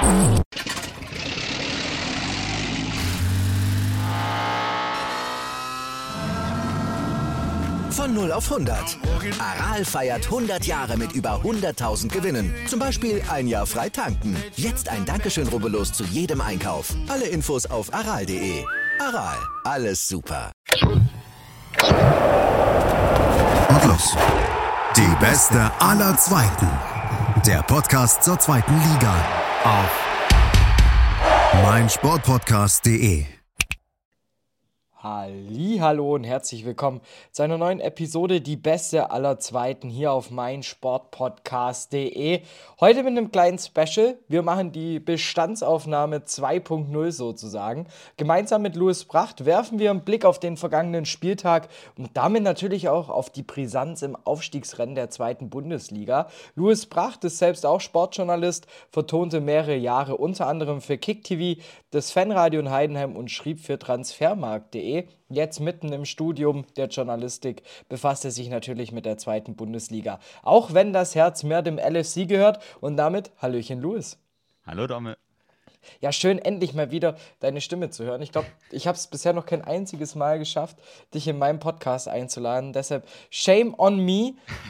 Von 0 auf 100. Aral feiert 100 Jahre mit über 100.000 Gewinnen. Zum Beispiel ein Jahr frei tanken. Jetzt ein Dankeschön, rubbellos zu jedem Einkauf. Alle Infos auf aral.de. Aral, alles super. Und los. Die beste aller Zweiten. Der Podcast zur zweiten Liga. Auf meinsportpodcast.de. Hallihallo und herzlich willkommen zu einer neuen Episode, die beste aller Zweiten, hier auf meinsportpodcast.de. Heute mit einem kleinen Special. Wir machen die Bestandsaufnahme 2.0 sozusagen. Gemeinsam mit Louis Bracht werfen wir einen Blick auf den vergangenen Spieltag und damit natürlich auch auf die Brisanz im Aufstiegsrennen der zweiten Bundesliga. Louis Bracht ist selbst auch Sportjournalist, vertonte mehrere Jahre unter anderem für KickTV, das Fanradio in Heidenheim und schrieb für Transfermarkt.de. Jetzt mitten im Studium der Journalistik befasst er sich natürlich mit der zweiten Bundesliga. Auch wenn das Herz mehr dem LFC gehört. Und damit Hallöchen Louis. Hallo Domme. Ja, schön endlich mal wieder deine Stimme zu hören. Ich glaube, ich habe es bisher noch kein einziges Mal geschafft, dich in meinem Podcast einzuladen. Deshalb shame on me.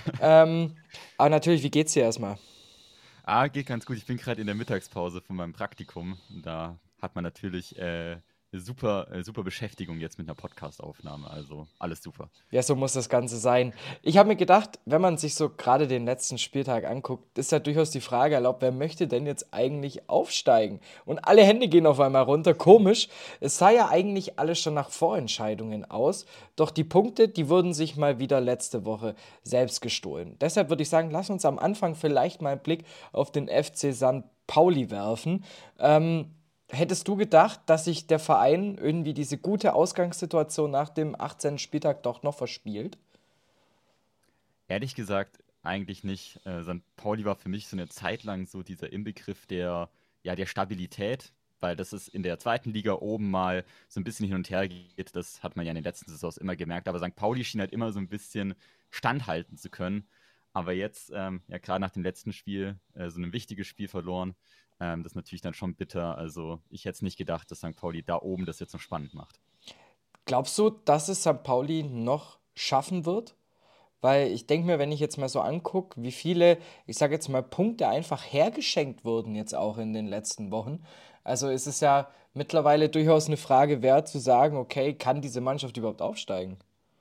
Aber natürlich, wie geht's dir erstmal? Geht ganz gut. Ich bin gerade in der Mittagspause von meinem Praktikum. Da hat man natürlich super Beschäftigung jetzt mit einer Podcast-Aufnahme, also alles super. Ja, so muss das Ganze sein. Ich habe mir gedacht, wenn man sich so gerade den letzten Spieltag anguckt, ist ja durchaus die Frage erlaubt, wer möchte denn jetzt eigentlich aufsteigen? Und alle Hände gehen auf einmal runter, komisch. Es sah ja eigentlich alles schon nach Vorentscheidungen aus, doch die Punkte, die wurden sich mal wieder letzte Woche selbst gestohlen. Deshalb würde ich sagen, lass uns am Anfang vielleicht mal einen Blick auf den FC St. Pauli werfen. Hättest du gedacht, dass sich der Verein irgendwie diese gute Ausgangssituation nach dem 18. Spieltag doch noch verspielt? Ehrlich gesagt, eigentlich nicht. St. Pauli war für mich so eine Zeit lang so dieser Inbegriff der Stabilität, weil das ist in der zweiten Liga oben mal so ein bisschen hin und her geht. Das hat man ja in den letzten Saisons immer gemerkt. Aber St. Pauli schien halt immer so ein bisschen standhalten zu können. Aber jetzt, gerade nach dem letzten Spiel, so ein wichtiges Spiel verloren. Das ist natürlich dann schon bitter. Also ich hätte es nicht gedacht, dass St. Pauli da oben das jetzt noch spannend macht. Glaubst du, dass es St. Pauli noch schaffen wird? Weil ich denke mir, wenn ich jetzt mal so angucke, wie viele, ich sage jetzt mal, Punkte einfach hergeschenkt wurden jetzt auch in den letzten Wochen. Also es ist ja mittlerweile durchaus eine Frage wert zu sagen, okay, kann diese Mannschaft überhaupt aufsteigen?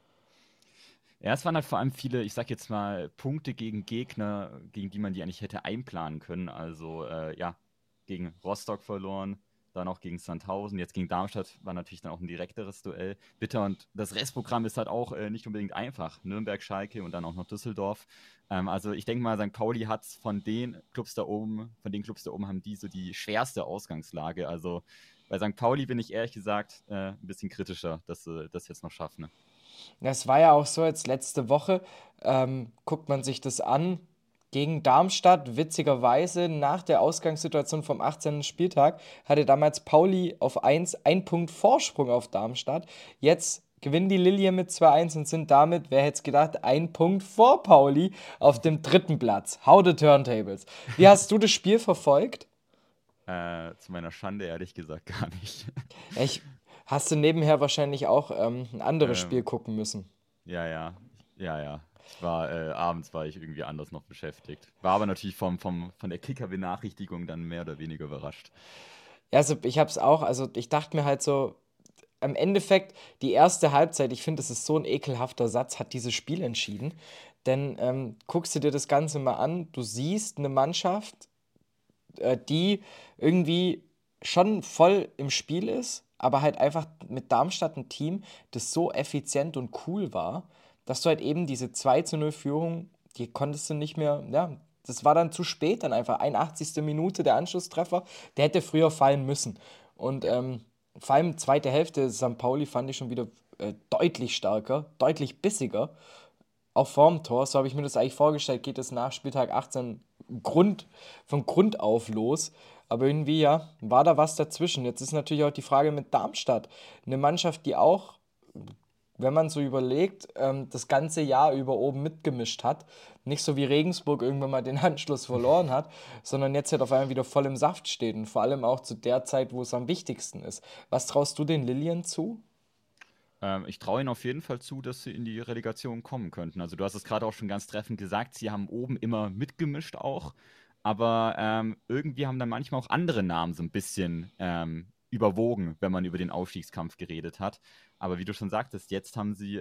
Ja, es waren halt vor allem viele, ich sag jetzt mal, Punkte gegen Gegner, gegen die man die eigentlich hätte einplanen können. Also gegen Rostock verloren, dann auch gegen Sandhausen, jetzt gegen Darmstadt war natürlich dann auch ein direkteres Duell. Bitter, und das Restprogramm ist halt auch nicht unbedingt einfach. Nürnberg, Schalke und dann auch noch Düsseldorf. Also ich denke mal, St. Pauli hat von den Clubs da oben haben die so die schwerste Ausgangslage. Also bei St. Pauli bin ich ehrlich gesagt ein bisschen kritischer, dass sie das jetzt noch schaffen. Ne? Das war ja auch so jetzt letzte Woche, guckt man sich das an, gegen Darmstadt, witzigerweise nach der Ausgangssituation vom 18. Spieltag, hatte damals Pauli auf 1 einen Punkt Vorsprung auf Darmstadt. Jetzt gewinnen die Lilien mit 2-1 und sind damit, wer hätte es gedacht, ein Punkt vor Pauli auf dem 3. Platz. How the Turntables. Wie hast du das Spiel verfolgt? Zu meiner Schande ehrlich gesagt gar nicht. Hast du nebenher wahrscheinlich auch ein anderes Spiel gucken müssen? Ja. Abends war ich irgendwie anders noch beschäftigt. War aber natürlich von der Kicker-Benachrichtigung dann mehr oder weniger überrascht. Ja, also ich dachte mir halt so, im Endeffekt, die erste Halbzeit, ich finde, das ist so ein ekelhafter Satz, hat dieses Spiel entschieden. Denn guckst du dir das Ganze mal an, du siehst eine Mannschaft, die irgendwie schon voll im Spiel ist, aber halt einfach mit Darmstadt ein Team, das so effizient und cool war, dass du halt eben diese 2-0 Führung, die konntest du nicht mehr, ja, das war dann zu spät, dann einfach 81. Minute der Anschlusstreffer, der hätte früher fallen müssen. Und vor allem zweite Hälfte St. Pauli fand ich schon wieder deutlich stärker, deutlich bissiger, auch vorm Tor, so habe ich mir das eigentlich vorgestellt, geht es nach Spieltag 18 von Grund auf los. Aber irgendwie, ja, war da was dazwischen. Jetzt ist natürlich auch die Frage mit Darmstadt. Eine Mannschaft, die auch wenn man so überlegt, das ganze Jahr über oben mitgemischt hat. Nicht so wie Regensburg irgendwann mal den Anschluss verloren hat, sondern jetzt halt auf einmal wieder voll im Saft steht und vor allem auch zu der Zeit, wo es am wichtigsten ist. Was traust du den Lilien zu? Ich traue ihnen auf jeden Fall zu, dass sie in die Relegation kommen könnten. Also du hast es gerade auch schon ganz treffend gesagt, sie haben oben immer mitgemischt auch, aber irgendwie haben dann manchmal auch andere Namen so ein bisschen überwogen, wenn man über den Aufstiegskampf geredet hat. Aber wie du schon sagtest, jetzt haben sie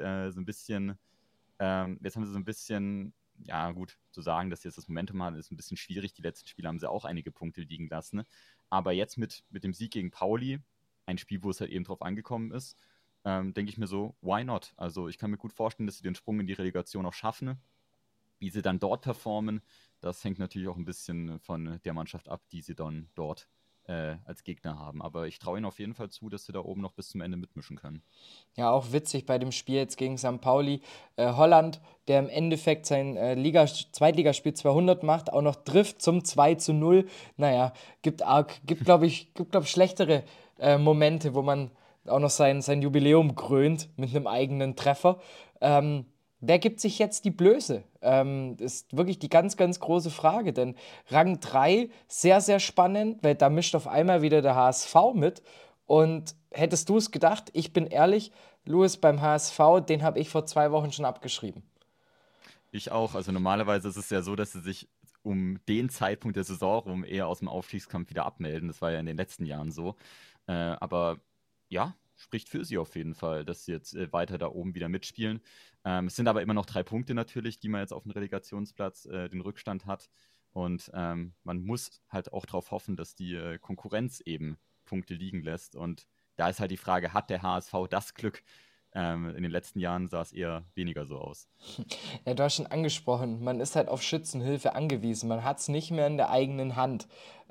so ein bisschen, ja gut, zu sagen, dass sie jetzt das Momentum haben, ist ein bisschen schwierig. Die letzten Spiele haben sie auch einige Punkte liegen lassen. Ne? Aber jetzt mit dem Sieg gegen Pauli, ein Spiel, wo es halt eben drauf angekommen ist, denke ich mir so, why not? Also ich kann mir gut vorstellen, dass sie den Sprung in die Relegation auch schaffen. Wie sie dann dort performen, das hängt natürlich auch ein bisschen von der Mannschaft ab, die sie dann dort als Gegner haben. Aber ich traue ihnen auf jeden Fall zu, dass sie da oben noch bis zum Ende mitmischen können. Ja, auch witzig bei dem Spiel jetzt gegen St. Pauli. Holland, der im Endeffekt sein Zweitligaspiel 200 macht, auch noch trifft zum 2:0. Naja, glaube ich, schlechtere Momente, wo man auch noch sein Jubiläum krönt mit einem eigenen Treffer. Wer gibt sich jetzt die Blöße? Ist wirklich die ganz, ganz große Frage, denn Rang 3 sehr, sehr spannend, weil da mischt auf einmal wieder der HSV mit. Und hättest du es gedacht? Ich bin ehrlich, Louis, beim HSV, den habe ich vor 2 Wochen schon abgeschrieben. Ich auch. Also normalerweise ist es ja so, dass sie sich um den Zeitpunkt der Saison rum eher aus dem Aufstiegskampf wieder abmelden. Das war ja in den letzten Jahren so. Aber ja, spricht für sie auf jeden Fall, dass sie jetzt weiter da oben wieder mitspielen. Es sind aber immer noch 3 Punkte natürlich, die man jetzt auf dem Relegationsplatz den Rückstand hat. Und man muss halt auch darauf hoffen, dass die Konkurrenz eben Punkte liegen lässt. Und da ist halt die Frage, hat der HSV das Glück? In den letzten Jahren sah es eher weniger so aus. Ja, du hast schon angesprochen, man ist halt auf Schützenhilfe angewiesen. Man hat es nicht mehr in der eigenen Hand.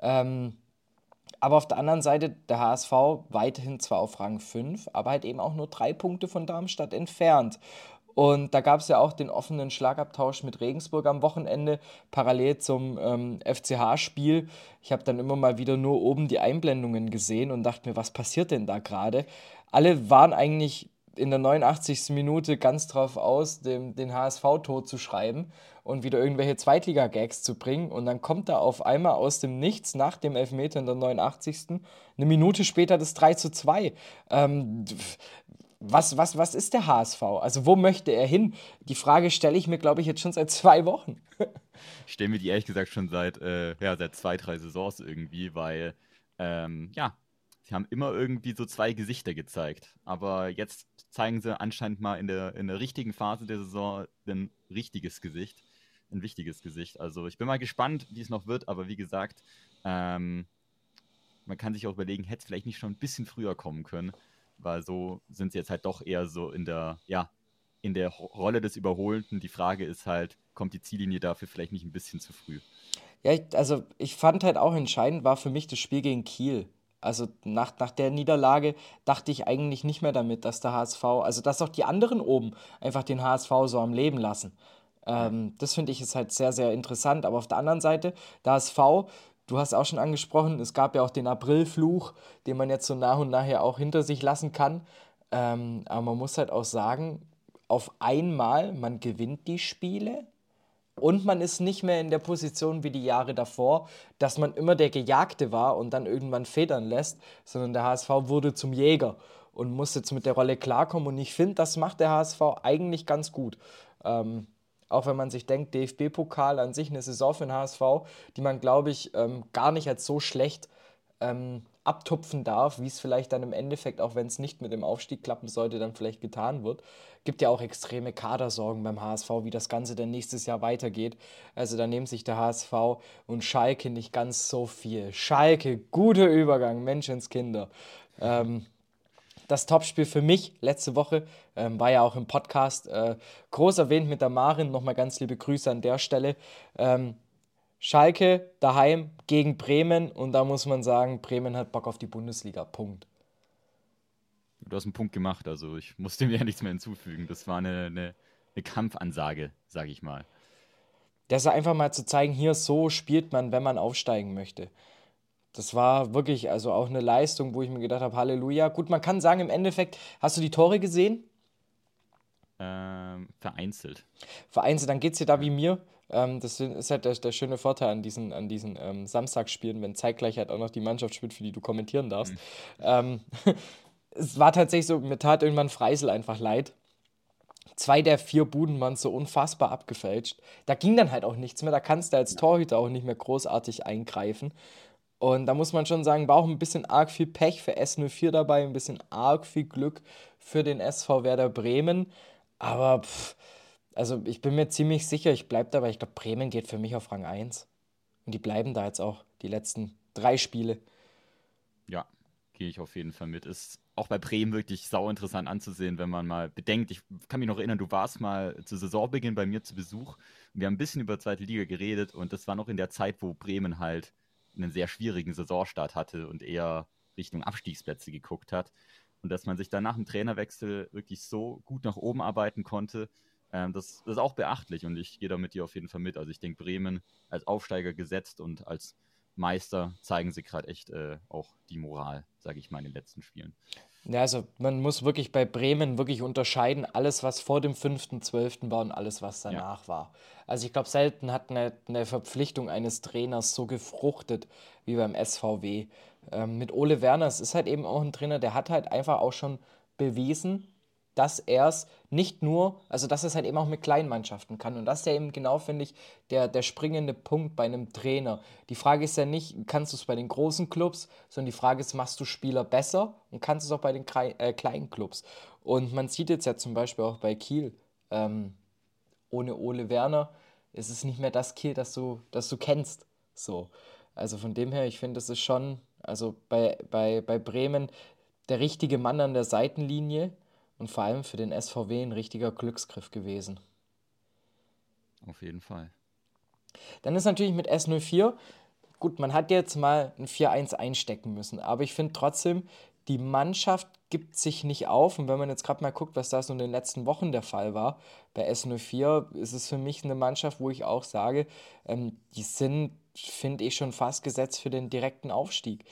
Aber auf der anderen Seite der HSV weiterhin zwar auf Rang 5, aber halt eben auch nur 3 Punkte von Darmstadt entfernt. Und da gab es ja auch den offenen Schlagabtausch mit Regensburg am Wochenende, parallel zum FCH-Spiel. Ich habe dann immer mal wieder nur oben die Einblendungen gesehen und dachte mir, was passiert denn da gerade? Alle waren eigentlich in der 89. Minute ganz drauf aus, den HSV tot zu schreiben und wieder irgendwelche Zweitliga-Gags zu bringen. Und dann kommt da auf einmal aus dem Nichts nach dem Elfmeter in der 89. eine Minute später das 3:2. Ähm, was ist der HSV? Also wo möchte er hin? Die Frage stelle ich mir, glaube ich, jetzt schon seit 2 Wochen. Ich stelle mir die ehrlich gesagt schon seit 2, 3 Saisons irgendwie, weil ja, sie haben immer irgendwie so 2 Gesichter gezeigt. Aber jetzt zeigen sie anscheinend mal in der richtigen Phase der Saison ein richtiges Gesicht. Ein wichtiges Gesicht. Also ich bin mal gespannt, wie es noch wird, aber wie gesagt, man kann sich auch überlegen, hätte es vielleicht nicht schon ein bisschen früher kommen können, weil so sind sie jetzt halt doch eher so in der Rolle des Überholenden. Die Frage ist halt, kommt die Ziellinie dafür vielleicht nicht ein bisschen zu früh? Ja, ich fand halt auch entscheidend war für mich das Spiel gegen Kiel. Also nach der Niederlage dachte ich eigentlich nicht mehr damit, dass der HSV, also dass auch die anderen oben einfach den HSV so am Leben lassen. Ja. Das finde ich ist halt sehr, sehr interessant. Aber auf der anderen Seite, der HSV, du hast auch schon angesprochen, es gab ja auch den Aprilfluch, den man jetzt so nach und nach ja auch hinter sich lassen kann. Aber man muss halt auch sagen, auf einmal, man gewinnt die Spiele. Und man ist nicht mehr in der Position wie die Jahre davor, dass man immer der Gejagte war und dann irgendwann federn lässt, sondern der HSV wurde zum Jäger und muss jetzt mit der Rolle klarkommen. Und ich finde, das macht der HSV eigentlich ganz gut. Ähm, Auch wenn man sich denkt, DFB-Pokal an sich eine Saison für den HSV, die man, glaube ich, gar nicht als so schlecht abtupfen darf, wie es vielleicht dann im Endeffekt, auch wenn es nicht mit dem Aufstieg klappen sollte, dann vielleicht getan wird. Gibt ja auch extreme Kadersorgen beim HSV, wie das Ganze dann nächstes Jahr weitergeht. Also da nehmen sich der HSV und Schalke nicht ganz so viel. Schalke, guter Übergang, Menschenskinder. Das Topspiel für mich letzte Woche war ja auch im Podcast groß erwähnt mit der Marin. Nochmal ganz liebe Grüße an der Stelle. Schalke daheim gegen Bremen und da muss man sagen, Bremen hat Bock auf die Bundesliga. Punkt. Du hast einen Punkt gemacht, also ich muss dem ja nichts mehr hinzufügen. Das war eine Kampfansage, sage ich mal. Das ist einfach mal zu zeigen, hier so spielt man, wenn man aufsteigen möchte. Das war wirklich also auch eine Leistung, wo ich mir gedacht habe, Halleluja. Gut, man kann sagen, im Endeffekt, hast du die Tore gesehen? Vereinzelt. Vereinzelt, dann geht es dir da wie mir. Das ist halt der schöne Vorteil an diesen Samstagsspielen, wenn zeitgleich halt auch noch die Mannschaft spielt, für die du kommentieren darfst. Hm. Ähm, Es war tatsächlich so, mir tat irgendwann Freisel einfach leid. 2 der 4 Buden waren so unfassbar abgefälscht. Da ging dann halt auch nichts mehr. Da kannst du als Torhüter auch nicht mehr großartig eingreifen. Und da muss man schon sagen, war auch ein bisschen arg viel Pech für S04 dabei, ein bisschen arg viel Glück für den SV Werder Bremen. Aber also ich bin mir ziemlich sicher, ich bleibe dabei. Ich glaube, Bremen geht für mich auf Rang 1. Und die bleiben da jetzt auch die letzten 3 Spiele. Ja, gehe ich auf jeden Fall mit. Ist auch bei Bremen wirklich sau interessant anzusehen, wenn man mal bedenkt. Ich kann mich noch erinnern, du warst mal zu Saisonbeginn bei mir zu Besuch. Und wir haben ein bisschen über zweite Liga geredet und das war noch in der Zeit, wo Bremen halt einen sehr schwierigen Saisonstart hatte und eher Richtung Abstiegsplätze geguckt hat. Und dass man sich dann nach dem Trainerwechsel wirklich so gut nach oben arbeiten konnte, das ist auch beachtlich und ich gehe da mit dir auf jeden Fall mit. Also ich denke, Bremen als Aufsteiger gesetzt und als Meister zeigen sie gerade echt auch die Moral, sage ich mal, in den letzten Spielen. Ja, also man muss wirklich bei Bremen wirklich unterscheiden, alles, was vor dem 5.12. war und alles, was Ja, danach war. Also ich glaube, selten hat eine Verpflichtung eines Trainers so gefruchtet wie beim SVW. Mit Ole Werner, es ist halt eben auch ein Trainer, der hat halt einfach auch schon bewiesen, dass er es nicht nur, also dass er es halt eben auch mit kleinen Mannschaften kann. Und das ist ja eben genau, finde ich, der springende Punkt bei einem Trainer. Die Frage ist ja nicht, kannst du es bei den großen Clubs, sondern die Frage ist, machst du Spieler besser und kannst du es auch bei den kleinen Clubs. Und man sieht jetzt ja zum Beispiel auch bei Kiel, ohne Ole Werner ist es nicht mehr das Kiel, das du kennst. So. Also von dem her, ich finde, das ist schon, also bei Bremen der richtige Mann an der Seitenlinie und vor allem für den SVW ein richtiger Glücksgriff gewesen. auf jeden Fall. Dann ist natürlich mit S04, gut, man hat jetzt mal ein 4-1 einstecken müssen, aber ich finde trotzdem, die Mannschaft gibt sich nicht auf. Und wenn man jetzt gerade mal guckt, was da so in den letzten Wochen der Fall war, bei S04 ist es für mich eine Mannschaft, wo ich auch sage, die sind, finde ich, schon fast gesetzt für den direkten Aufstieg.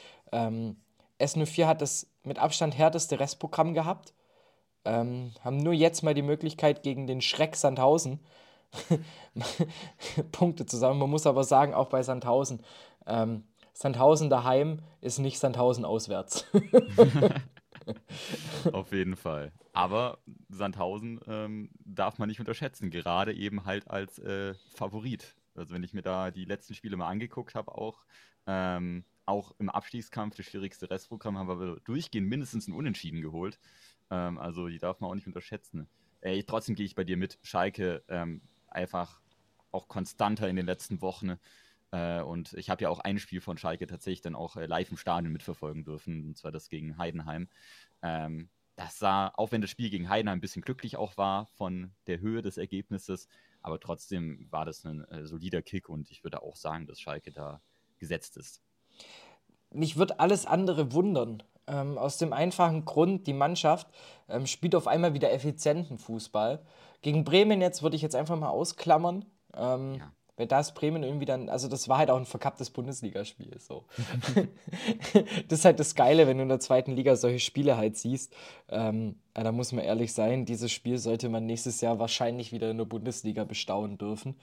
S04 hat das mit Abstand härteste Restprogramm gehabt, haben nur jetzt mal die Möglichkeit gegen den Schreck Sandhausen Punkte zusammen. Man muss aber sagen, auch bei Sandhausen, Sandhausen daheim ist nicht Sandhausen auswärts. Auf jeden Fall. Aber Sandhausen darf man nicht unterschätzen, gerade eben halt als Favorit. Also wenn ich mir da die letzten Spiele mal angeguckt habe, auch im Abstiegskampf, das schwierigste Restprogramm, haben wir durchgehend mindestens ein Unentschieden geholt. Also die darf man auch nicht unterschätzen. Trotzdem gehe ich bei dir mit. Schalke einfach auch konstanter in den letzten Wochen. Und ich habe ja auch ein Spiel von Schalke tatsächlich dann auch live im Stadion mitverfolgen dürfen, und zwar das gegen Heidenheim. Das sah, auch wenn das Spiel gegen Heidenheim ein bisschen glücklich auch war von der Höhe des Ergebnisses, aber trotzdem war das ein solider Kick und ich würde auch sagen, dass Schalke da gesetzt ist. Mich wird alles andere wundern. Aus dem einfachen Grund, die Mannschaft spielt auf einmal wieder effizienten Fußball. Gegen Bremen jetzt würde ich jetzt einfach mal ausklammern. Ja. Weil da ist Bremen irgendwie dann, also das war halt auch ein verkapptes Bundesligaspiel. So. Das ist halt das Geile, wenn du in der zweiten Liga solche Spiele halt siehst. Ja, da muss man ehrlich sein, dieses Spiel sollte man nächstes Jahr wahrscheinlich wieder in der Bundesliga bestaunen dürfen.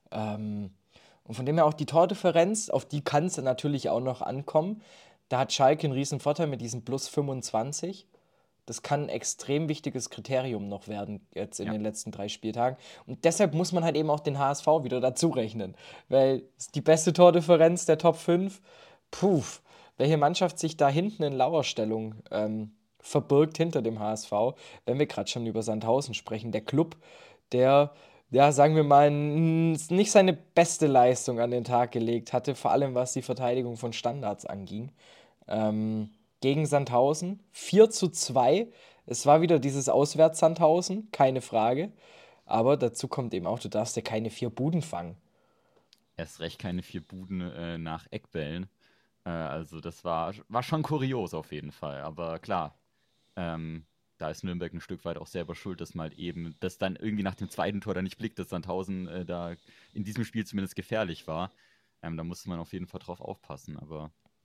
Und von dem her auch die Tordifferenz, auf die kann es natürlich auch noch ankommen. Da hat Schalke einen riesen Vorteil mit diesem plus 25. Das kann ein extrem wichtiges Kriterium noch werden, jetzt in Ja. den letzten 3 Spieltagen. Und deshalb muss man halt eben auch den HSV wieder dazu rechnen. Weil die beste Tordifferenz der Top 5, welche Mannschaft sich da hinten in Lauerstellung verbirgt hinter dem HSV, wenn wir gerade schon über Sandhausen sprechen. Der Club, der, ja, sagen wir mal, nicht seine beste Leistung an den Tag gelegt hatte, vor allem was die Verteidigung von Standards anging. Gegen Sandhausen 4:2. Es war wieder dieses Auswärts-Sandhausen, keine Frage. Aber dazu kommt eben auch, du darfst ja keine 4 Buden fangen. Erst recht keine 4 Buden nach Eckbällen. Also das war schon kurios auf jeden Fall. Aber klar, da ist Nürnberg ein Stück weit auch selber schuld, dass man halt eben, dass dann irgendwie nach dem zweiten Tor da nicht blickt, dass Sandhausen da in diesem Spiel zumindest gefährlich war. Da musste man auf jeden Fall drauf aufpassen. Aber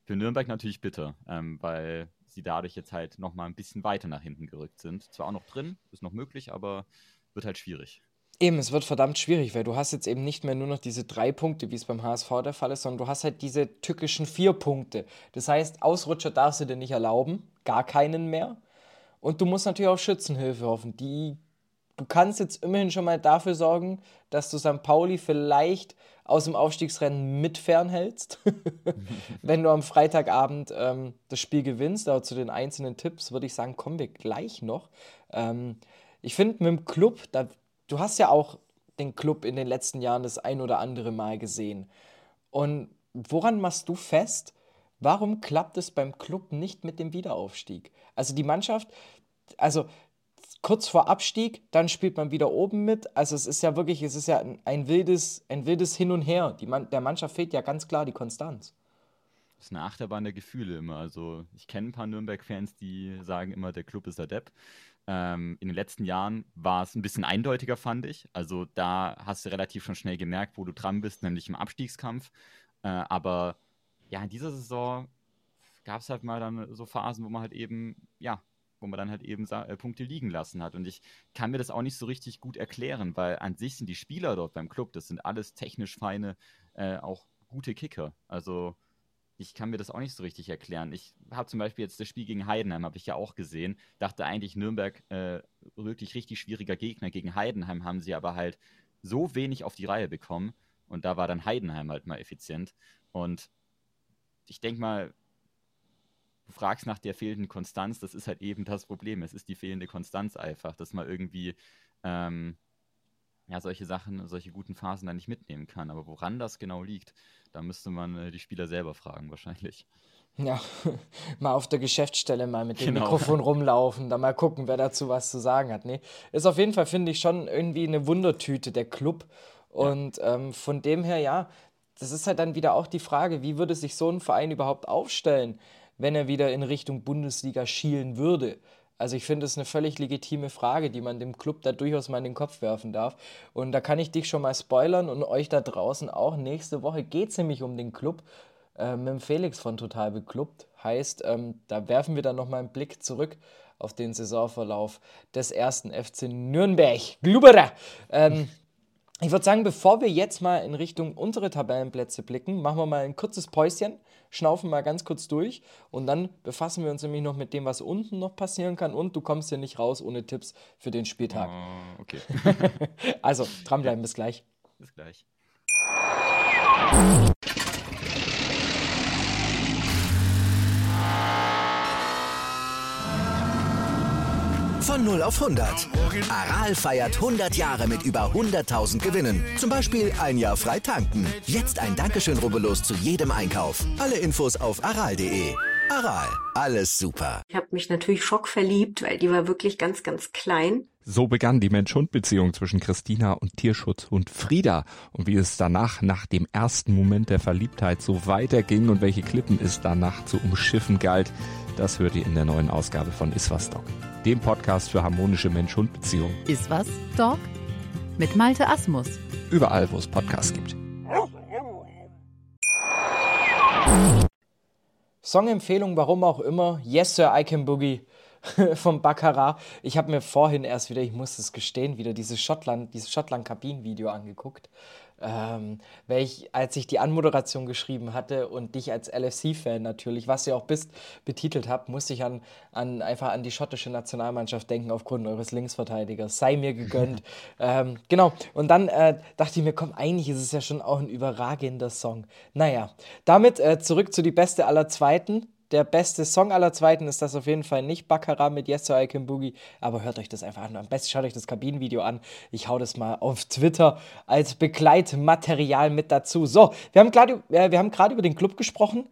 Für Nürnberg natürlich bitter, weil sie dadurch jetzt halt nochmal ein bisschen weiter nach hinten gerückt sind. Zwar auch noch drin, ist noch möglich, aber wird halt schwierig. Eben, es wird verdammt schwierig, weil du hast jetzt eben nicht mehr nur noch diese 3 Punkte, wie es beim HSV der Fall ist, sondern du hast halt diese tückischen 4 Punkte. Das heißt, Ausrutscher darfst du dir nicht erlauben, gar keinen mehr. Und du musst natürlich auf Schützenhilfe hoffen. Du kannst jetzt immerhin schon mal dafür sorgen, dass du St. Pauli vielleicht aus dem Aufstiegsrennen mit fernhältst, wenn du am Freitagabend das Spiel gewinnst. Aber zu den einzelnen Tipps würde ich sagen, kommen wir gleich noch. Ich finde, mit dem Club, du hast ja auch den Club in den letzten Jahren das ein oder andere Mal gesehen. Und woran machst du fest, warum klappt es beim Club nicht mit dem Wiederaufstieg? Also die Mannschaft, also kurz vor Abstieg, dann spielt man wieder oben mit. Also es ist ja wirklich, es ist ja ein wildes Hin und Her. Der Mannschaft fehlt ja ganz klar die Konstanz. Das ist eine Achterbahn der Gefühle immer. Also ich kenne ein paar Nürnberg-Fans, die sagen immer, der Club ist der Depp. In den letzten Jahren war es ein bisschen eindeutiger, fand ich. Also da hast du relativ schon schnell gemerkt, wo du dran bist, nämlich im Abstiegskampf. Aber ja, in dieser Saison gab es halt mal dann so Phasen, wo man halt eben, ja, wo man dann halt eben Punkte liegen lassen hat. Und ich kann mir das auch nicht so richtig gut erklären, weil an sich sind die Spieler dort beim Club, das sind alles technisch feine, auch gute Kicker. Also ich kann mir das auch nicht so richtig erklären. Ich habe zum Beispiel jetzt das Spiel gegen Heidenheim, habe ich ja auch gesehen. Dachte eigentlich, Nürnberg wirklich richtig schwieriger Gegner. Gegen Heidenheim haben sie aber halt so wenig auf die Reihe bekommen. Und da war dann Heidenheim halt mal effizient. Und ich denke mal, du fragst nach der fehlenden Konstanz, das ist halt eben das Problem. Es ist die fehlende Konstanz einfach, dass man irgendwie solche Sachen, solche guten Phasen dann nicht mitnehmen kann. Aber woran das genau liegt, da müsste man die Spieler selber fragen wahrscheinlich. Ja, mal auf der Geschäftsstelle mal mit dem Mikrofon rumlaufen, da mal gucken, wer dazu was zu sagen hat. Nee, ist auf jeden Fall, finde ich, schon irgendwie eine Wundertüte, der Club. Und von dem her, ja, das ist halt dann wieder auch die Frage, wie würde sich so ein Verein überhaupt aufstellen, wenn er wieder in Richtung Bundesliga schielen würde? Also ich finde, das ist eine völlig legitime Frage, die man dem Club da durchaus mal in den Kopf werfen darf. Und da kann ich dich schon mal spoilern und euch da draußen auch. Nächste Woche geht es nämlich um den Club mit dem Felix von Total Beklubbt. Heißt, da werfen wir dann nochmal einen Blick zurück auf den Saisonverlauf des ersten FC Nürnberg. Glubberer! Ich würde sagen, bevor wir jetzt mal in Richtung untere Tabellenplätze blicken, machen wir mal ein kurzes Päuschen, schnaufen mal ganz kurz durch und dann befassen wir uns nämlich noch mit dem, was unten noch passieren kann und du kommst ja nicht raus ohne Tipps für den Spieltag. Okay. Also, dranbleiben, bis gleich. Bis gleich. Von 0 auf 100. Aral feiert 100 Jahre mit über 100.000 Gewinnen. Zum Beispiel ein Jahr frei tanken. Jetzt ein Dankeschön, rubbellos zu jedem Einkauf. Alle Infos auf aral.de. Aral, alles super. Ich habe mich natürlich schockverliebt, weil die war wirklich ganz, ganz klein. So begann die Mensch-Hund-Beziehung zwischen Christina und Tierschutzhund Frieda. Und wie es danach, nach dem ersten Moment der Verliebtheit, so weiterging und welche Klippen es danach zu umschiffen galt, das hört ihr in der neuen Ausgabe von Iswas Dog, dem Podcast für harmonische Mensch-Hund-Beziehungen. Iswas Dog mit Malte Asmus. Überall, wo es Podcasts gibt. Songempfehlung, warum auch immer, Yes Sir, I Can Boogie vom Baccarat. Ich habe mir vorhin erst wieder, ich muss es gestehen, wieder dieses Schottland-Kabinen-Video angeguckt. Weil ich, als ich die Anmoderation geschrieben hatte und dich als LFC-Fan natürlich, was du ja auch bist, betitelt habe, musste ich einfach an die schottische Nationalmannschaft denken aufgrund eures Linksverteidigers. Sei mir gegönnt. Genau. Und dann dachte ich mir, komm, eigentlich ist es ja schon auch ein überragender Song. Naja, damit zurück zu die Beste aller Zweiten. Der beste Song aller Zweiten ist das auf jeden Fall nicht Baccarat mit Yes Sir, I Can Boogie, aber hört euch das einfach an. Am besten schaut euch das Kabinenvideo an. Ich hau das mal auf Twitter als Begleitmaterial mit dazu. So, wir haben gerade über den Club gesprochen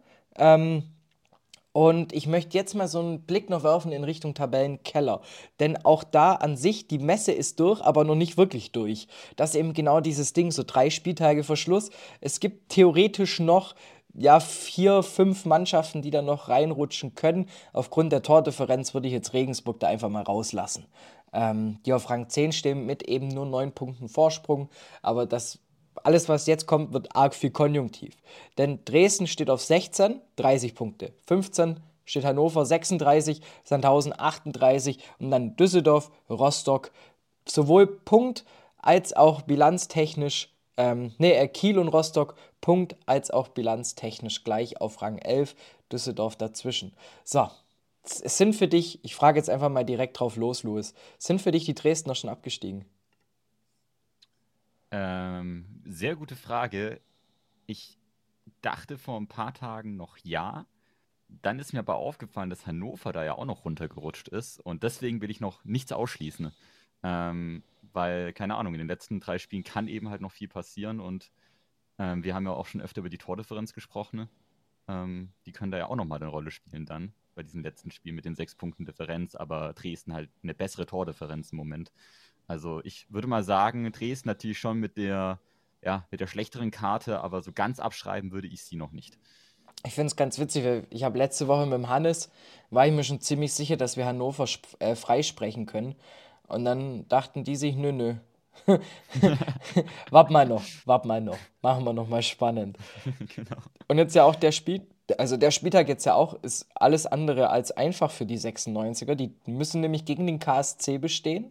und ich möchte jetzt mal so einen Blick noch werfen in Richtung Tabellenkeller. Denn auch da an sich, die Messe ist durch, aber noch nicht wirklich durch. Das ist eben genau dieses Ding, so 3 Spieltage vor Schluss. Es gibt theoretisch noch 4, 5 Mannschaften, die da noch reinrutschen können. Aufgrund der Tordifferenz würde ich jetzt Regensburg da einfach mal rauslassen. Die auf Rang 10 stehen mit eben nur 9 Punkten Vorsprung. Aber das alles, was jetzt kommt, wird arg viel Konjunktiv. Denn Dresden steht auf 16, 30 Punkte. 15 steht Hannover, 36, Sandhausen 38 und dann Düsseldorf, Rostock, sowohl Punkt als auch bilanztechnisch, Kiel und Rostock Punkt als auch bilanztechnisch gleich auf Rang 11, Düsseldorf dazwischen. So, es sind für dich, ich frage jetzt einfach mal direkt drauf los, Louis, sind für dich die Dresdner schon abgestiegen? Sehr gute Frage. Ich dachte vor ein paar Tagen noch ja. Dann ist mir aber aufgefallen, dass Hannover da ja auch noch runtergerutscht ist. Und deswegen will ich noch nichts ausschließen. Weil, keine Ahnung, in den letzten 3 Spielen kann eben halt noch viel passieren. Und wir haben ja auch schon öfter über die Tordifferenz gesprochen. Die können da ja auch nochmal eine Rolle spielen dann. Bei diesem letzten Spiel mit den 6 Punkten Differenz. Aber Dresden halt eine bessere Tordifferenz im Moment. Also ich würde mal sagen, Dresden natürlich schon mit der schlechteren Karte, aber so ganz abschreiben würde ich sie noch nicht. Ich finde es ganz witzig, weil ich habe letzte Woche mit dem Hannes, war ich mir schon ziemlich sicher, dass wir Hannover freisprechen können. Und dann dachten die sich, nö. Wart mal noch. Machen wir noch mal spannend. Genau. Und jetzt ja auch der Spieltag jetzt ja auch ist alles andere als einfach für die 96er. Die müssen nämlich gegen den KSC bestehen.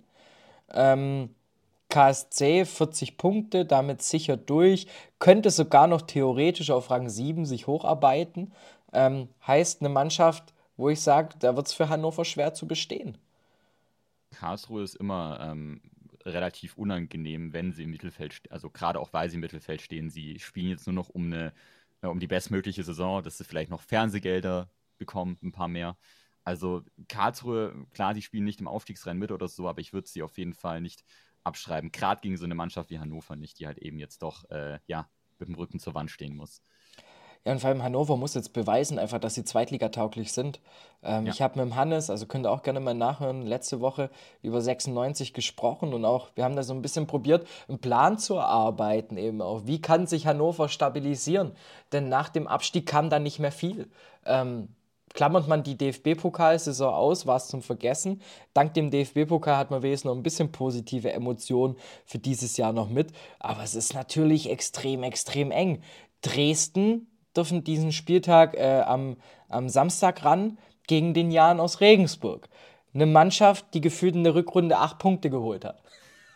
KSC 40 Punkte, damit sicher durch, könnte sogar noch theoretisch auf Rang 7 sich hocharbeiten. Heißt eine Mannschaft, wo ich sage, da wird es für Hannover schwer zu bestehen. Karlsruhe ist immer relativ unangenehm, wenn sie im Mittelfeld also gerade auch weil sie im Mittelfeld stehen. Sie spielen jetzt nur noch um die bestmögliche Saison, dass sie vielleicht noch Fernsehgelder bekommen, ein paar mehr. Also Karlsruhe, klar, die spielen nicht im Aufstiegsrennen mit oder so, aber ich würde sie auf jeden Fall nicht abschreiben. Gerade gegen so eine Mannschaft wie Hannover nicht, die halt eben jetzt doch mit dem Rücken zur Wand stehen muss. Ja, und vor allem Hannover muss jetzt beweisen, einfach, dass sie zweitligatauglich sind. Ich habe mit dem Hannes, also könnt ihr auch gerne mal nachhören, letzte Woche über 96 gesprochen und auch, wir haben da so ein bisschen probiert, einen Plan zu erarbeiten eben auch. Wie kann sich Hannover stabilisieren? Denn nach dem Abstieg kam da nicht mehr viel. Klammert man die DFB-Pokalsaison aus, war es zum Vergessen. Dank dem DFB-Pokal hat man wenigstens noch ein bisschen positive Emotionen für dieses Jahr noch mit. Aber es ist natürlich extrem, extrem eng. Dresden dürfen diesen Spieltag am Samstag ran gegen den Jan aus Regensburg. Eine Mannschaft, die gefühlt in der Rückrunde 8 Punkte geholt hat.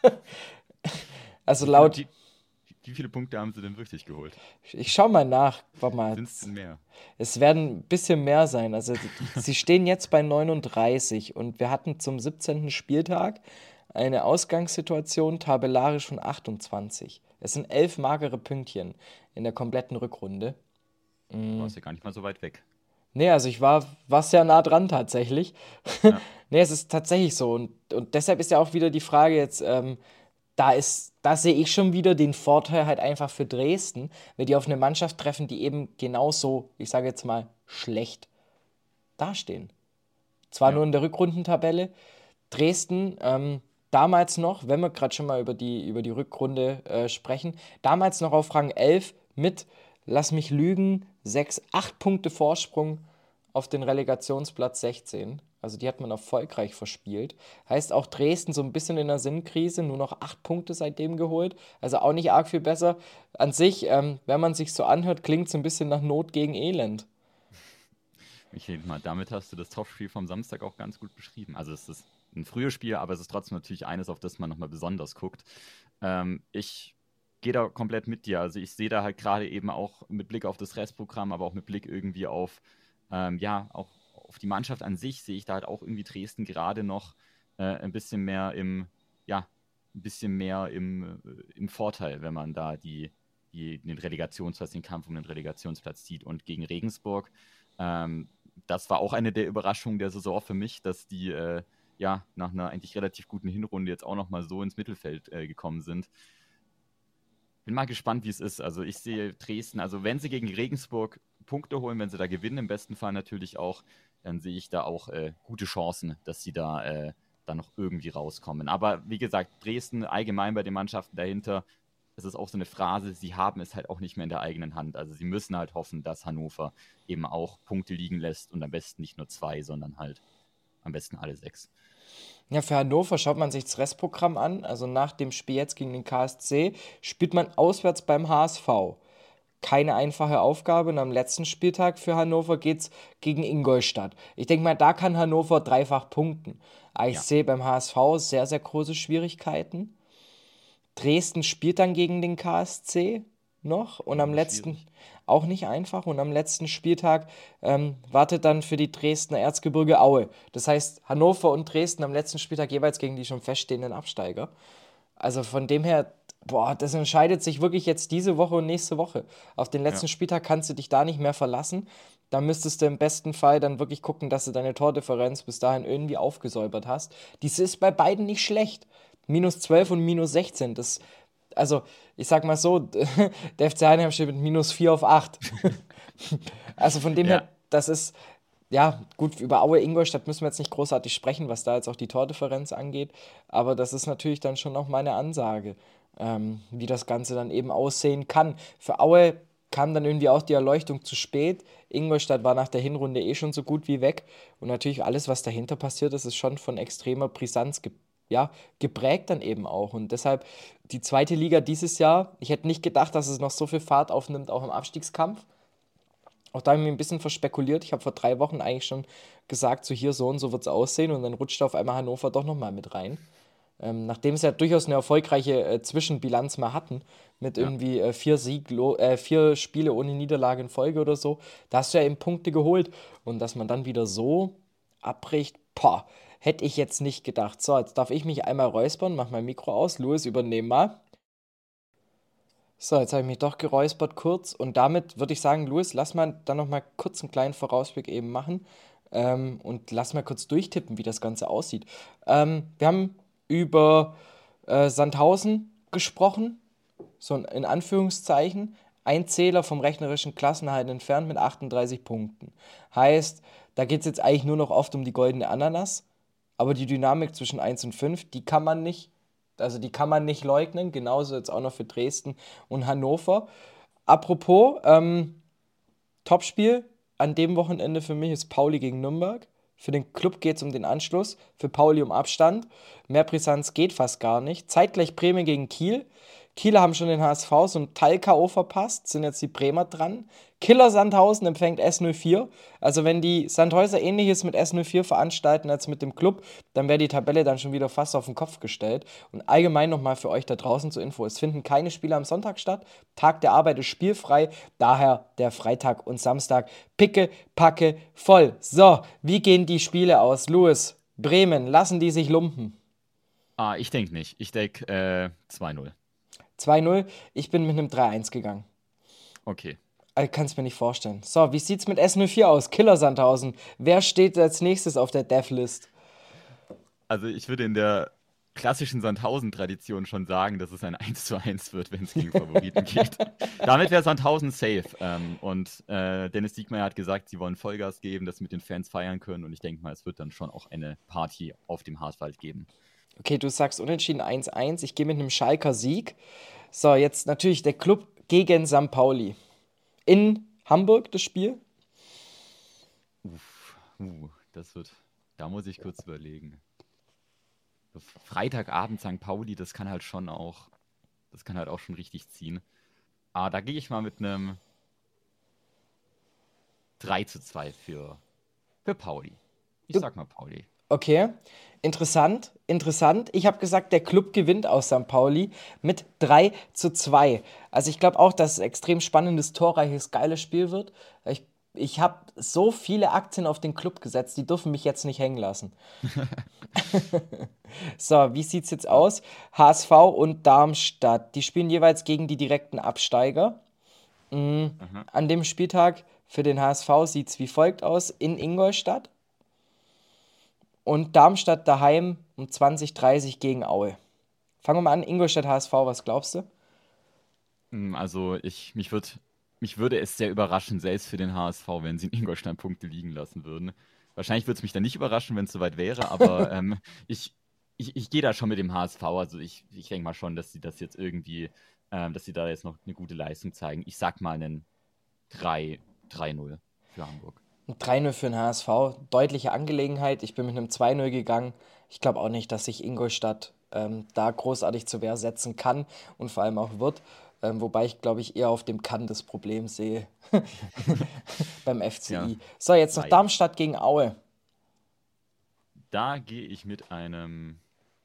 Also laut... Wie viele Punkte haben sie denn wirklich geholt? Ich schau mal nach. Warte mal. Sind es mehr? Es werden ein bisschen mehr sein. Also sie stehen jetzt bei 39 und wir hatten zum 17. Spieltag eine Ausgangssituation tabellarisch von 28. Es sind 11 magere Pünktchen in der kompletten Rückrunde. Du warst ja gar nicht mal so weit weg. Nee, also ich war sehr nah dran tatsächlich. Ja. Nee, es ist tatsächlich so. Und deshalb ist ja auch wieder die Frage jetzt, da sehe ich schon wieder den Vorteil halt einfach für Dresden, weil die auf eine Mannschaft treffen, die eben genauso, ich sage jetzt mal, schlecht dastehen. Zwar nur in der Rückrundentabelle. Dresden, damals noch, wenn wir gerade schon mal über die Rückrunde sprechen, damals noch auf Rang 11 mit, lass mich lügen, 8 Punkte Vorsprung auf den Relegationsplatz 16. Also die hat man erfolgreich verspielt. Heißt auch Dresden so ein bisschen in der Sinnkrise, nur noch 8 Punkte seitdem geholt. Also auch nicht arg viel besser. An sich, wenn man sich so anhört, klingt es ein bisschen nach Not gegen Elend. Michael, damit hast du das Topspiel vom Samstag auch ganz gut beschrieben. Also es ist ein frühes Spiel, aber es ist trotzdem natürlich eines, auf das man nochmal besonders guckt. Ich gehe da komplett mit dir. Also ich sehe da halt gerade eben auch mit Blick auf das Restprogramm, aber auch mit Blick irgendwie auf, auch auf die Mannschaft an sich sehe ich da halt auch irgendwie Dresden gerade noch ein bisschen mehr im Vorteil, wenn man da den Kampf um den Relegationsplatz sieht. Und gegen Regensburg, das war auch eine der Überraschungen der Saison für mich, dass die nach einer eigentlich relativ guten Hinrunde jetzt auch nochmal so ins Mittelfeld gekommen sind. Bin mal gespannt, wie es ist. Also ich sehe Dresden, also wenn sie gegen Regensburg Punkte holen, wenn sie da gewinnen, im besten Fall natürlich auch, dann sehe ich da auch gute Chancen, dass sie da noch irgendwie rauskommen. Aber wie gesagt, Dresden allgemein bei den Mannschaften dahinter, es ist auch so eine Phrase, sie haben es halt auch nicht mehr in der eigenen Hand. Also sie müssen halt hoffen, dass Hannover eben auch Punkte liegen lässt und am besten nicht nur 2, sondern halt am besten alle 6. Ja, für Hannover schaut man sich das Restprogramm an. Also nach dem Spiel jetzt gegen den KSC spielt man auswärts beim HSV. Keine einfache Aufgabe. Und am letzten Spieltag für Hannover geht es gegen Ingolstadt. Ich denke mal, da kann Hannover dreifach punkten. Aber ich Ja, sehe beim HSV sehr, sehr große Schwierigkeiten. Dresden spielt dann gegen den KSC noch und am auch letzten schwierig. auch nicht einfach. Und am letzten Spieltag wartet dann für die Dresdner Erzgebirge Aue. Das heißt, Hannover und Dresden am letzten Spieltag jeweils gegen die schon feststehenden Absteiger. Also von dem her, boah, das entscheidet sich wirklich jetzt diese Woche und nächste Woche. Auf den Ja, letzten Spieltag kannst du dich da nicht mehr verlassen. Da müsstest du im besten Fall dann wirklich gucken, dass du deine Tordifferenz bis dahin irgendwie aufgesäubert hast. Dies ist bei beiden nicht schlecht. -12 und -16. Also, ich sag mal so, der FC Heidenheim steht mit -4 auf 8. Also von dem her, ja, das ist, ja, gut, über Aue Ingolstadt müssen wir jetzt nicht großartig sprechen, was da jetzt auch die Tordifferenz angeht. Aber das ist natürlich dann schon auch meine Ansage, wie das Ganze dann eben aussehen kann. Für Aue kam dann irgendwie auch die Erleuchtung zu spät. Ingolstadt war nach der Hinrunde eh schon so gut wie weg. Und natürlich alles, was dahinter passiert ist, ist schon von extremer Brisanz ja, geprägt dann eben auch. Und deshalb die zweite Liga dieses Jahr, ich hätte nicht gedacht, dass es noch so viel Fahrt aufnimmt, auch im Abstiegskampf. Auch da habe ich mir ein bisschen verspekuliert. Ich habe vor 3 Wochen eigentlich schon gesagt, so hier, so und so wird es aussehen. Und dann rutscht auf einmal Hannover doch nochmal mit rein. Nachdem sie ja durchaus eine erfolgreiche Zwischenbilanz mal hatten, mit ja. irgendwie 4 Spiele ohne Niederlage in Folge oder so, da hast du ja eben Punkte geholt. Und dass man dann wieder so abbricht, boah, hätte ich jetzt nicht gedacht. So, jetzt darf ich mich einmal räuspern, mach mein Mikro aus. Louis, übernehm mal. So, jetzt habe ich mich doch geräuspert kurz und damit würde ich sagen, Louis, lass mal dann noch mal kurz einen kleinen Vorausblick eben machen und lass mal kurz durchtippen, wie das Ganze aussieht. Wir haben über Sandhausen gesprochen, so in Anführungszeichen. Ein Zähler vom rechnerischen Klassenerhalt entfernt mit 38 Punkten. Heißt, da geht es jetzt eigentlich nur noch oft um die goldene Ananas, aber die Dynamik zwischen 1 und 5, die kann man nicht leugnen, genauso jetzt auch noch für Dresden und Hannover. Apropos, Topspiel an dem Wochenende für mich ist Pauli gegen Nürnberg. Für den Club geht es um den Anschluss, für Pauli um Abstand. Mehr Brisanz geht fast gar nicht. Zeitgleich Bremen gegen Kiel. Kieler haben schon den HSV so ein Teil-K.O. verpasst, sind jetzt die Bremer dran. Killer Sandhausen empfängt S04. Also wenn die Sandhäuser Ähnliches mit S04 veranstalten als mit dem Club, dann wäre die Tabelle dann schon wieder fast auf den Kopf gestellt. Und allgemein nochmal für euch da draußen zur Info, es finden keine Spiele am Sonntag statt. Tag der Arbeit ist spielfrei, daher der Freitag und Samstag picke, packe, voll. So, wie gehen die Spiele aus? Louis, Bremen, lassen die sich lumpen? Ich denke nicht. Ich denke 2-0. 2-0, ich bin mit einem 3-1 gegangen. Okay. Kannst mir nicht vorstellen. So, wie sieht's mit S04 aus? Killer Sandhausen. Wer steht als nächstes auf der Death-List? Also ich würde in der klassischen Sandhausen-Tradition schon sagen, dass es ein 1:1 wird, wenn es gegen Favoriten geht. Damit wäre Sandhausen safe. Und Dennis Diekmeyer hat gesagt, sie wollen Vollgas geben, dass sie mit den Fans feiern können. Und ich denke mal, es wird dann schon auch eine Party auf dem Hartwald geben. Okay, du sagst unentschieden 1-1. Ich gehe mit einem Schalker Sieg. So, jetzt natürlich der Club gegen St. Pauli. In Hamburg das Spiel. Da muss ich kurz überlegen. Freitagabend St. Pauli, das kann halt auch schon richtig ziehen. Aber da gehe ich mal mit einem 3:2 für Pauli. Ich sag mal Pauli. Okay, interessant. Ich habe gesagt, der Club gewinnt aus St. Pauli mit 3:2. Also ich glaube auch, dass es ein extrem spannendes, torreiches, geiles Spiel wird. Ich habe so viele Aktien auf den Club gesetzt, die dürfen mich jetzt nicht hängen lassen. So, wie sieht es jetzt aus? HSV und Darmstadt, die spielen jeweils gegen die direkten Absteiger. Aha. An dem Spieltag für den HSV sieht es wie folgt aus: in Ingolstadt und Darmstadt daheim um 20:30 gegen Aue. Fangen wir mal an, Ingolstadt HSV, was glaubst du? Also mich würde es sehr überraschen, selbst für den HSV, wenn sie in Ingolstadt Punkte liegen lassen würden. Wahrscheinlich würde es mich dann nicht überraschen, wenn es soweit wäre, aber ich gehe da schon mit dem HSV. Also ich denke mal schon, dass sie das jetzt irgendwie, dass sie da jetzt noch eine gute Leistung zeigen. Ich sag mal einen 3-0 für Hamburg. Ein 3-0 für den HSV, deutliche Angelegenheit. Ich bin mit einem 2-0 gegangen. Ich glaube auch nicht, dass sich Ingolstadt da großartig zur Wehr setzen kann und vor allem auch wird. Wobei ich, glaube ich, eher auf dem Kann das Problem sehe beim FCI. Ja, So, jetzt noch leider. Darmstadt gegen Aue. Da gehe ich mit einem.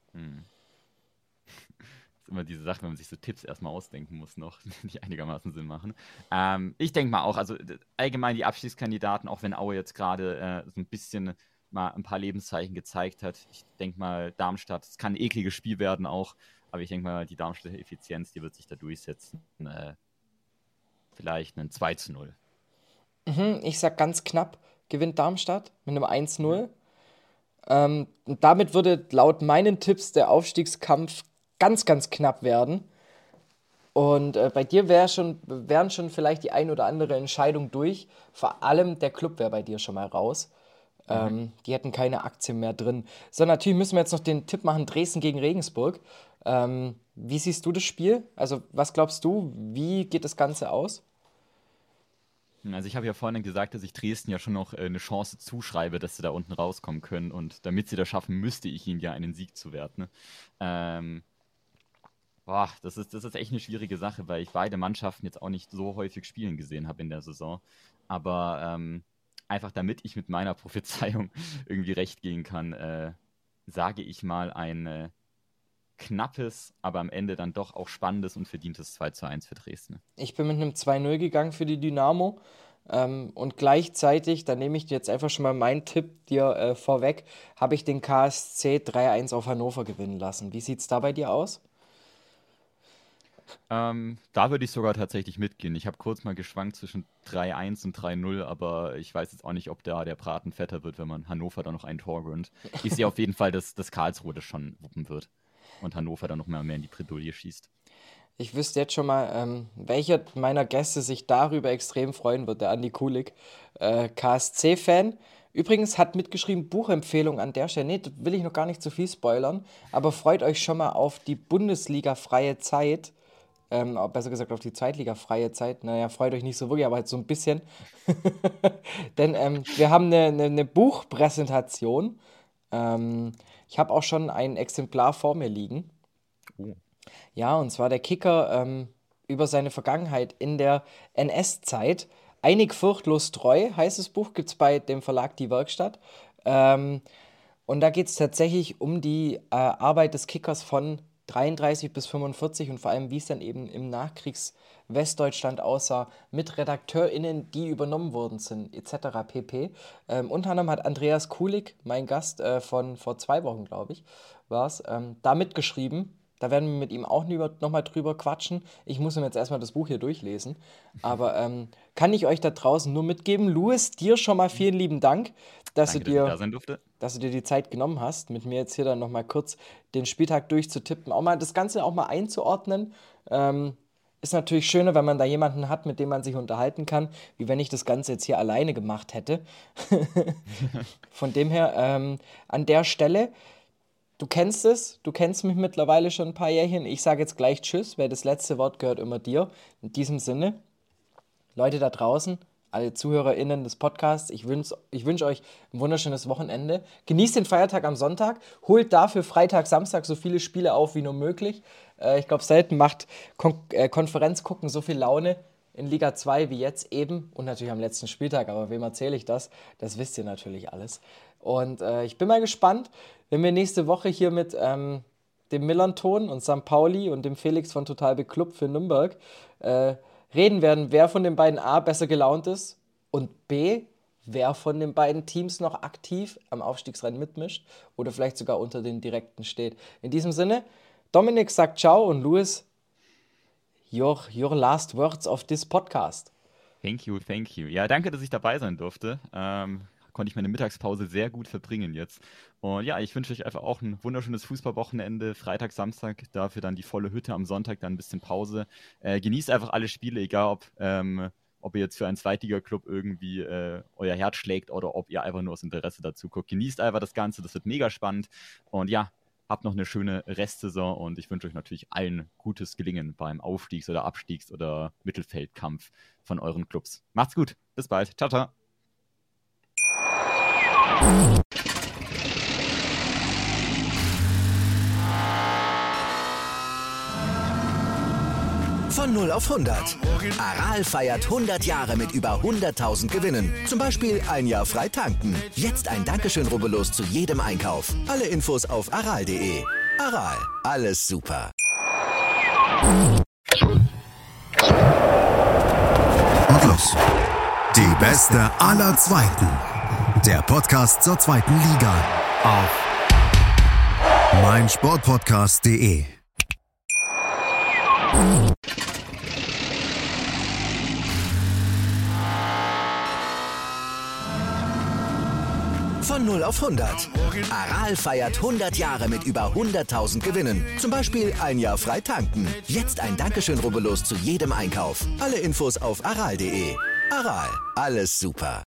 Ist immer diese Sache, wenn man sich so Tipps erstmal ausdenken muss noch, die einigermaßen Sinn machen. Ich denke mal auch, also allgemein die Abstiegskandidaten, auch wenn Aue jetzt gerade so ein bisschen mal ein paar Lebenszeichen gezeigt hat. Ich denke mal, Darmstadt, es kann ein ekliges Spiel werden auch, aber ich denke mal, die Darmstädter Effizienz, die wird sich da durchsetzen. Vielleicht ein 2-0. Ich sag ganz knapp, gewinnt Darmstadt mit einem 1-0. Und damit würde laut meinen Tipps der Aufstiegskampf ganz, ganz knapp werden. Und bei dir wären schon vielleicht die ein oder andere Entscheidung durch. Vor allem der Club wäre bei dir schon mal raus. Die hätten keine Aktien mehr drin. So, natürlich müssen wir jetzt noch den Tipp machen, Dresden gegen Regensburg. Wie siehst du das Spiel? Also, was glaubst du, wie geht das Ganze aus? Also ich habe ja vorhin gesagt, dass ich Dresden ja schon noch eine Chance zuschreibe, dass sie da unten rauskommen können. Und damit sie das schaffen, müsste ich ihnen ja einen Sieg zuwerten. Das ist echt eine schwierige Sache, weil ich beide Mannschaften jetzt auch nicht so häufig spielen gesehen habe in der Saison. Aber einfach damit ich mit meiner Prophezeiung irgendwie recht gehen kann, sage ich mal ein knappes, aber am Ende dann doch auch spannendes und verdientes 2-1 für Dresden. Ich bin mit einem 2-0 gegangen für die Dynamo. Und gleichzeitig, da nehme ich dir jetzt einfach schon mal meinen Tipp dir vorweg, habe ich den KSC 3-1 auf Hannover gewinnen lassen. Wie sieht es da bei dir aus? Da würde ich sogar tatsächlich mitgehen. Ich habe kurz mal geschwankt zwischen 3-1 und 3-0, aber ich weiß jetzt auch nicht, ob da der Braten fetter wird, wenn man Hannover da noch ein Tor gönnt. Ich sehe auf jeden Fall, dass Karlsruhe das schon wuppen wird und Hannover dann noch mehr in die Bredouille schießt. Ich wüsste jetzt schon mal, welcher meiner Gäste sich darüber extrem freuen wird, der Andi Kulik, KSC-Fan. Übrigens hat mitgeschrieben, Buchempfehlung an der Stelle. Nee, das will ich noch gar nicht zu viel spoilern, aber freut euch schon mal auf die Bundesliga-freie Zeit. Besser gesagt auf die Zweitliga-freie Zeit. Naja, freut euch nicht so wirklich, aber halt so ein bisschen. Denn wir haben eine Buchpräsentation. Ich habe auch schon ein Exemplar vor mir liegen. Oh. Ja, und zwar der Kicker über seine Vergangenheit in der NS-Zeit. Einig furchtlos treu heißt das Buch, gibt es bei dem Verlag Die Werkstatt. Und da geht es tatsächlich um die Arbeit des Kickers von 33 bis 45 und vor allem, wie es dann eben im Nachkriegs-Westdeutschland aussah, mit RedakteurInnen, die übernommen worden sind, etc. pp. Unter anderem hat Andreas Kulik, mein Gast von vor 2 Wochen, glaube ich, war es, da mitgeschrieben. Da werden wir mit ihm auch nochmal drüber quatschen. Ich muss ihm jetzt erstmal das Buch hier durchlesen. Aber kann ich euch da draußen nur mitgeben. Louis, dir schon mal vielen lieben Dank, dass Danke, du dass ich da sein durfte. dass du dir die Zeit genommen hast, mit mir jetzt hier dann nochmal kurz den Spieltag durchzutippen. Auch mal das Ganze auch mal einzuordnen. Ist natürlich schöner, wenn man da jemanden hat, mit dem man sich unterhalten kann, wie wenn ich das Ganze jetzt hier alleine gemacht hätte. Von dem her, an der Stelle, du kennst es, du kennst mich mittlerweile schon ein paar Jährchen. Ich sage jetzt gleich Tschüss, weil das letzte Wort gehört immer dir. In diesem Sinne, Leute da draußen, alle ZuhörerInnen des Podcasts, ich wünsch euch ein wunderschönes Wochenende. Genießt den Feiertag am Sonntag, holt dafür Freitag, Samstag so viele Spiele auf wie nur möglich. Ich glaube, selten macht Konferenz gucken so viel Laune in Liga 2 wie jetzt eben. Und natürlich am letzten Spieltag, aber wem erzähle ich das? Das wisst ihr natürlich alles. Und ich bin mal gespannt, wenn wir nächste Woche hier mit dem Millanton und St. Pauli und dem Felix von Total Beklubbt für Nürnberg reden werden, wer von den beiden A besser gelaunt ist und B, wer von den beiden Teams noch aktiv am Aufstiegsrennen mitmischt oder vielleicht sogar unter den Direkten steht. In diesem Sinne, Dominik sagt ciao und Louis, your last words of this podcast. Thank you. Ja, danke, dass ich dabei sein durfte. Konnte ich meine Mittagspause sehr gut verbringen jetzt. Und ja, ich wünsche euch einfach auch ein wunderschönes Fußballwochenende. Freitag, Samstag, dafür dann die volle Hütte, am Sonntag dann ein bisschen Pause. Genießt einfach alle Spiele, egal ob ihr jetzt für einen Zweitliga-Club irgendwie euer Herz schlägt oder ob ihr einfach nur aus Interesse dazu guckt. Genießt einfach das Ganze, das wird mega spannend. Und ja, habt noch eine schöne Restsaison und ich wünsche euch natürlich allen gutes Gelingen beim Aufstiegs- oder Abstiegs- oder Mittelfeldkampf von euren Clubs. Macht's gut, bis bald. Ciao, ciao. Von 0 auf 100. Aral feiert 100 Jahre mit über 100.000 Gewinnen. Zum Beispiel ein Jahr frei tanken. Jetzt ein Dankeschön, rubbellos zu jedem Einkauf. Alle Infos auf aral.de. Aral, alles super. Und los. Die Beste aller Zweiten. Der Podcast zur zweiten Liga. Auf meinsportpodcast.de. Von 0 auf 100. Aral feiert 100 Jahre mit über 100.000 Gewinnen. Zum Beispiel ein Jahr frei tanken. Jetzt ein Dankeschön, rubbellos zu jedem Einkauf. Alle Infos auf aral.de. Aral, alles super.